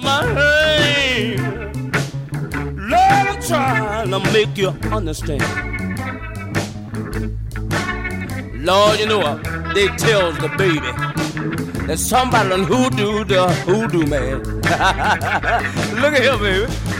my hand. Lord, I'm trying to make you understand. Lord, you know what? They tells the baby that somebody done hoodoo the hoodoo man. Look at here, baby.